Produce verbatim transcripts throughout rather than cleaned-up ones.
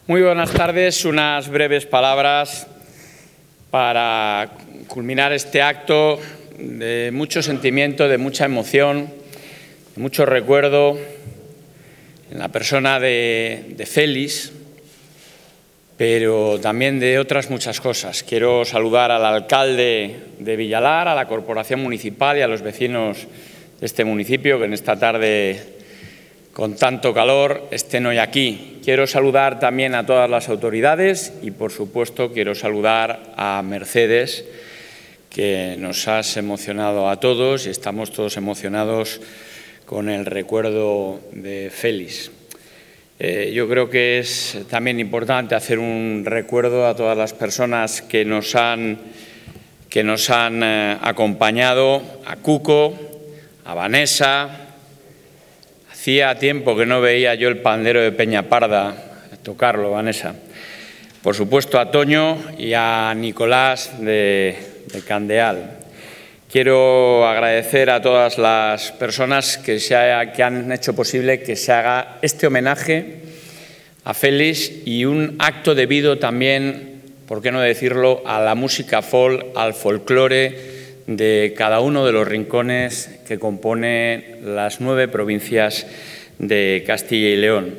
Muy buenas tardes. Unas breves palabras para culminar este acto de mucho sentimiento, de mucha emoción, de mucho recuerdo en la persona de, de Félix, pero también de otras muchas cosas. Quiero saludar al alcalde de Villalar, a la corporación municipal y a los vecinos de este municipio que en esta tarde con tanto calor estén hoy aquí. Quiero saludar también a todas las autoridades y, por supuesto, quiero saludar a Mercedes, que nos has emocionado a todos y estamos todos emocionados con el recuerdo de Félix. Eh, yo creo que es también importante hacer un recuerdo a todas las personas que nos han, que nos han eh, acompañado, a Cuco, a Vanessa. Hacía tiempo que no veía yo el pandero de Peñaparda tocarlo, Vanessa. Por supuesto, a Toño y a Nicolás de, de Candeal. Quiero agradecer a todas las personas que, se haya, que han hecho posible que se haga este homenaje a Félix y un acto debido también, por qué no decirlo, a la música folk, al folclore de cada uno de los rincones que compone las nueve provincias de Castilla y León.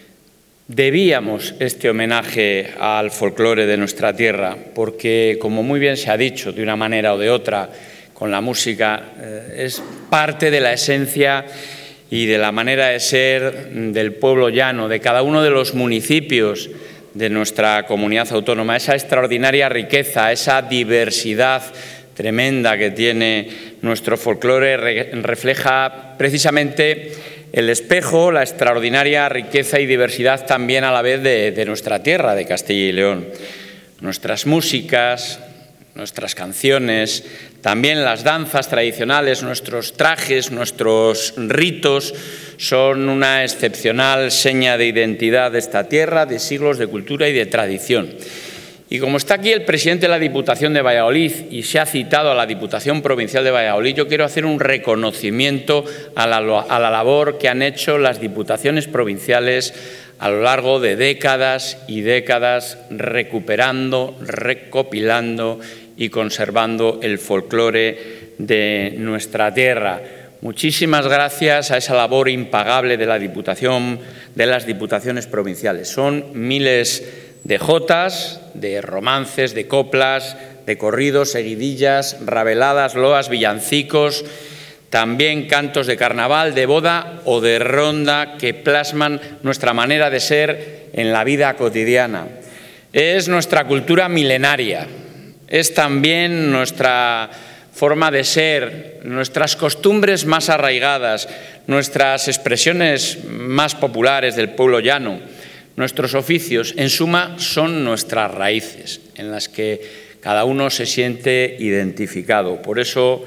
Debíamos este homenaje al folclore de nuestra tierra porque, como muy bien se ha dicho, de una manera o de otra, con la música, eh, es parte de la esencia y de la manera de ser del pueblo llano, de cada uno de los municipios de nuestra comunidad autónoma, esa extraordinaria riqueza, esa diversidad tremenda que tiene nuestro folclore refleja precisamente el espejo, la extraordinaria riqueza y diversidad también a la vez de, de nuestra tierra, de Castilla y León. Nuestras músicas, nuestras canciones, también las danzas tradicionales, nuestros trajes, nuestros ritos son una excepcional seña de identidad de esta tierra, de siglos de cultura y de tradición. Y como está aquí el presidente de la Diputación de Valladolid y se ha citado a la Diputación Provincial de Valladolid, yo quiero hacer un reconocimiento a la, a la labor que han hecho las diputaciones provinciales a lo largo de décadas y décadas, recuperando, recopilando y conservando el folclore de nuestra tierra. Muchísimas gracias a esa labor impagable de la Diputación, de las diputaciones provinciales. Son miles de jotas, de romances, de coplas, de corridos, seguidillas, rabeladas, loas, villancicos, también cantos de carnaval, de boda o de ronda que plasman nuestra manera de ser en la vida cotidiana. Es nuestra cultura milenaria, es también nuestra forma de ser, nuestras costumbres más arraigadas, nuestras expresiones más populares del pueblo llano. Nuestros oficios, en suma, son nuestras raíces, en las que cada uno se siente identificado. Por eso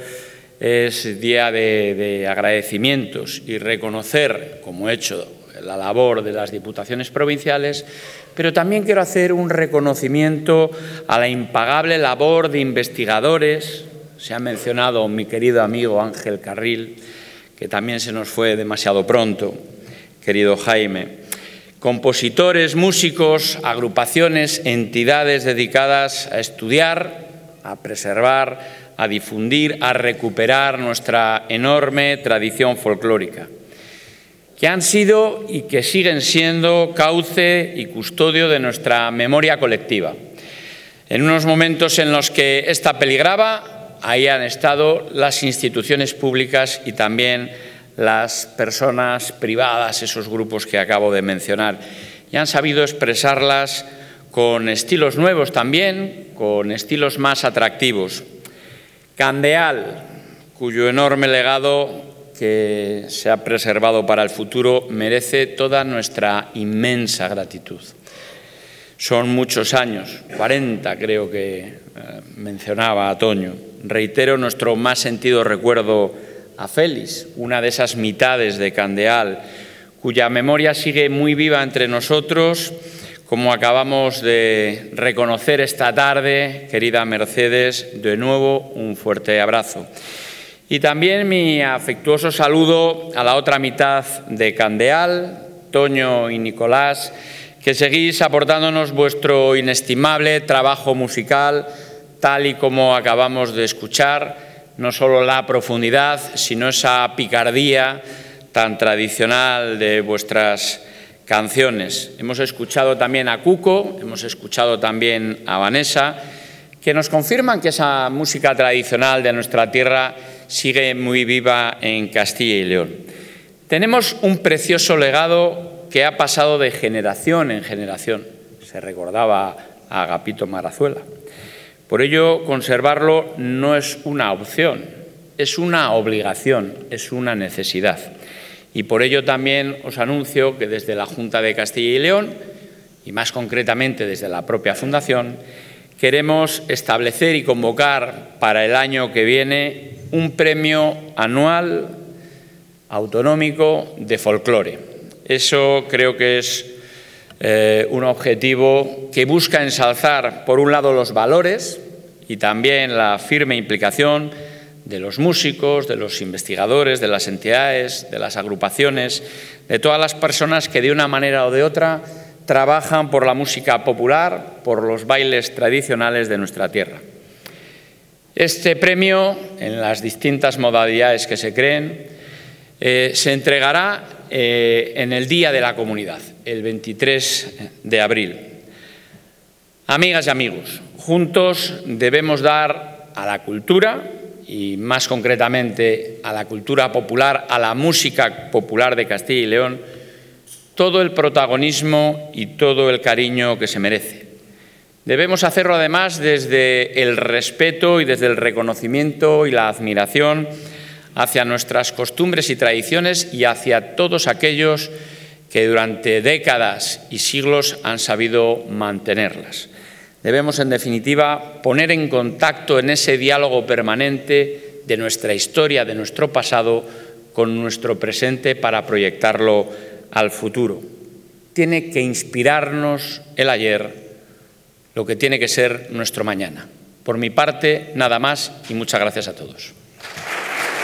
es día de, de agradecimientos y reconocer, como he hecho, la labor de las diputaciones provinciales, pero también quiero hacer un reconocimiento a la impagable labor de investigadores. Se ha mencionado mi querido amigo Ángel Carril, que también se nos fue demasiado pronto, querido Jaime. Compositores, músicos, agrupaciones, entidades dedicadas a estudiar, a preservar, a difundir, a recuperar nuestra enorme tradición folclórica, que han sido y que siguen siendo cauce y custodio de nuestra memoria colectiva. En unos momentos en los que esta peligraba, ahí han estado las instituciones públicas y también las personas privadas, esos grupos que acabo de mencionar, y han sabido expresarlas con estilos nuevos también, con estilos más atractivos. Candeal, cuyo enorme legado que se ha preservado para el futuro, merece toda nuestra inmensa gratitud. Son muchos años, cuarenta creo que eh, mencionaba a Toño. Reitero nuestro más sentido recuerdo a Félix, una de esas mitades de Candeal, cuya memoria sigue muy viva entre nosotros, como acabamos de reconocer esta tarde, querida Mercedes. De nuevo, un fuerte abrazo. Y también mi afectuoso saludo a la otra mitad de Candeal, Toño y Nicolás, que seguís aportándonos vuestro inestimable trabajo musical, tal y como acabamos de escuchar, no solo la profundidad, sino esa picardía tan tradicional de vuestras canciones. Hemos escuchado también a Cuco, hemos escuchado también a Vanessa, que nos confirman que esa música tradicional de nuestra tierra sigue muy viva en Castilla y León. Tenemos un precioso legado que ha pasado de generación en generación. Se recordaba a Agapito Marazuela. Por ello, conservarlo no es una opción, es una obligación, es una necesidad. Y por ello también os anuncio que desde la Junta de Castilla y León, y más concretamente desde la propia Fundación, queremos establecer y convocar para el año que viene un premio anual autonómico de folclore. Eso creo que es eh, un objetivo que busca ensalzar, por un lado, los valores y también la firme implicación de los músicos, de los investigadores, de las entidades, de las agrupaciones, de todas las personas que de una manera o de otra trabajan por la música popular, por los bailes tradicionales de nuestra tierra. Este premio, en las distintas modalidades que se creen, eh, se entregará eh, en el Día de la Comunidad, el veintitrés de abril. Amigas y amigos, juntos debemos dar a la cultura, y más concretamente a la cultura popular, a la música popular de Castilla y León, todo el protagonismo y todo el cariño que se merece. Debemos hacerlo además desde el respeto y desde el reconocimiento y la admiración hacia nuestras costumbres y tradiciones y hacia todos aquellos que durante décadas y siglos han sabido mantenerlas. Debemos, en definitiva, poner en contacto en ese diálogo permanente de nuestra historia, de nuestro pasado, con nuestro presente para proyectarlo al futuro. Tiene que inspirarnos el ayer, lo que tiene que ser nuestro mañana. Por mi parte, nada más y muchas gracias a todos.